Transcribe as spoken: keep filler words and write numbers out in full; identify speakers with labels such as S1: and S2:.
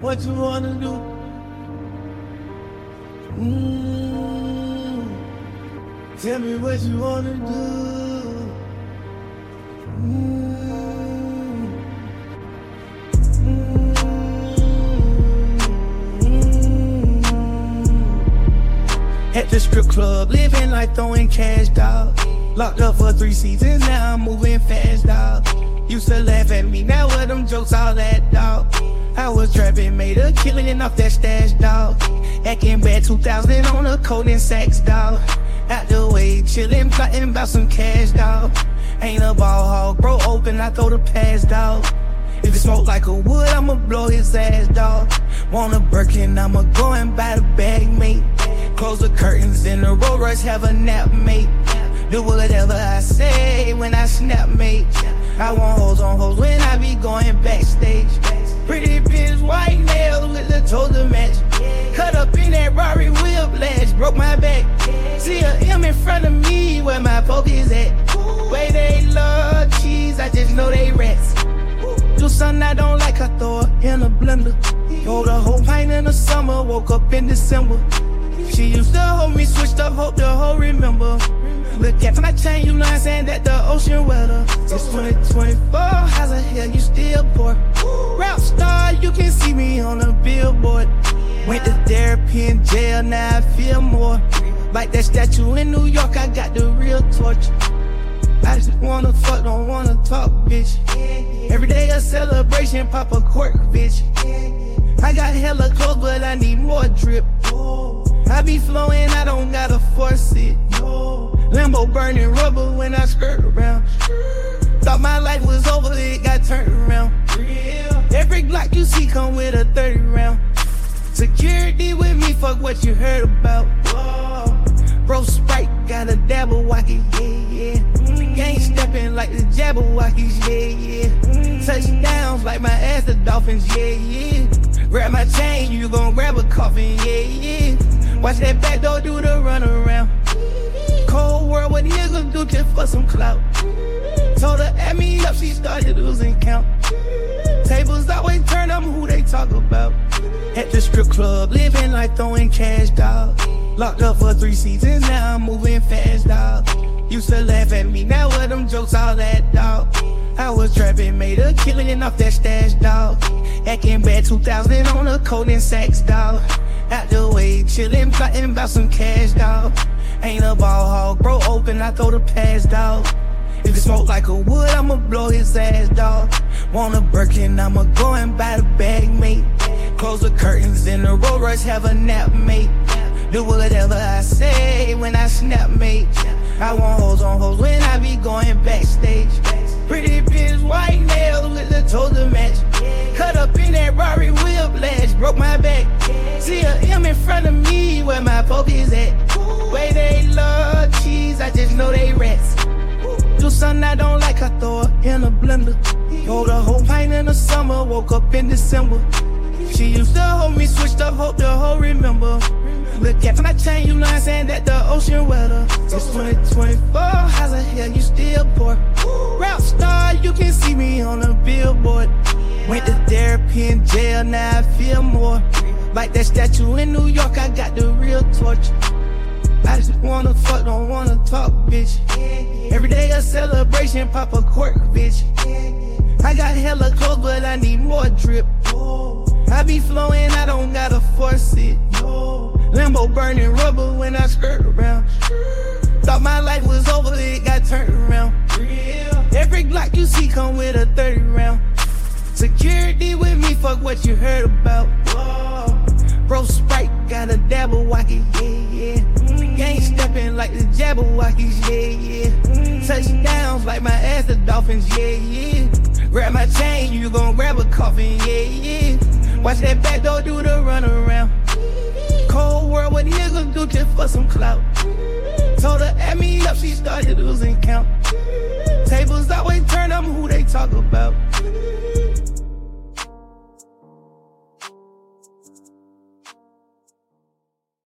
S1: what you wanna do? Mm, tell me what you wanna do. Mm, mm, mm. At the strip club, living like throwing cash, dog. Locked up for three seasons, now I'm moving fast, dog. Used to laugh at me, now what them jokes all that, dog. I was trapping, made a killing off that stash, dog. Acting bad two thousand on a coat and sacks, dog. Out the way, chillin', plotting about some cash, dog. Ain't a ball hog, bro open, I throw the pass, dog. If it smoke like a wood, I'ma blow his ass, dog. Want a Birkin, I'ma go and buy the bag, mate. Close the curtains in the Rolls Royce, have a nap, mate. Do whatever I say when I snap, mate. I want hoes on hoes when I be going backstage. Pretty bitch, white nails with the toes to match. Cut up in that Rari whiplash, broke my back. See a M in front of me where my poke is at. Way they love cheese, I just know they rats. Do something I don't like, I throw her in a blender. Hold a whole pint in the summer, woke up in December. She used to hold me, switched up, hope the hoe remember. Look at when I change, you know I'm saying that the ocean weather. It's twenty twenty-four, how's the hell you still poor? Rap star, you can see me on a billboard. Went to therapy in jail, now I feel more like that statue in New York, I got the real torch. I just wanna fuck, don't wanna talk, bitch. Every day a celebration, pop a cork, bitch. I got hella clothes, but I need more drip. I be flowing, I don't gotta force it. Limbo burning rubber when I skirt around. Thought my life was over, it got turned around. Every Glock you see come with a thirty round. Security with me, fuck what you heard about. Bro Sprite got a dabble wacky, yeah, yeah. Gang stepping like the Jabberwockies, yeah, yeah. Touchdowns like my ass, the Dolphins, yeah, yeah. Grab my chain, you gon' grab a coffin, yeah, yeah. Watch that back door do the run around. Cold world, what niggas do just for some clout. Told her add me up, she started losing count. Tables always turn up who they talk about. At the strip club, living like throwing cash, dog. Locked up for three seasons, now I'm moving fast, dog. Used to laugh at me, now what them jokes all that, dog. I was trapping, made a killing off that stash, dog. Acting bad two thousand on a coat and sacks, dog. Out the way, chillin', plotting about some cash, dog. Ain't a ball hog, bro open, I throw the pass, dog. If it smoke like a wood, I'ma blow his ass, dog. Want a Birkin, I'ma go and buy the bag, mate. Close the curtains in the Rolls Royce, have a nap, mate. Do whatever I say when I snap, mate. I want hoes on hoes when I be going backstage. Pretty bitch, white nails with the toes to match. Cut up in that Rari whiplash, broke my back. See a M in front of me where my poke is at. Way they love cheese, I just know they rats. Do something I don't like, I throw her in a blender. Hold a whole pint in the summer, woke up in December. She used to hold me, switched up, hope the hoe remember. Look at when I change, you know I'm saying that the ocean weather. It's twenty twenty-four, how's the hell you still poor? Rap star, you can see me on a billboard. Went to therapy in jail, now I feel more like that statue in New York, I got the real torch. I just wanna fuck, don't wanna talk, bitch. Every day a celebration, pop a cork, bitch. I got hella clothes, but I need more drip. I be flowing, I don't gotta force it. Limbo burning rubber when I skirt around. Thought my life was over, it got turned around. Every Glock you see come with a thirty round. Security with me, fuck what you heard about. Bro Sprite got a dabble wacky, yeah, yeah. Gang stepping like the Jabberwockies, yeah, yeah. Touchdowns like my ass, the Dolphins, yeah, yeah. Grab my chain, you gon' grab a coffin, yeah, yeah. Watch that back door do the run around. Cold world, what niggas do just for some clout. Told her add me up, she started losing count. Tables always turn up who they talk about.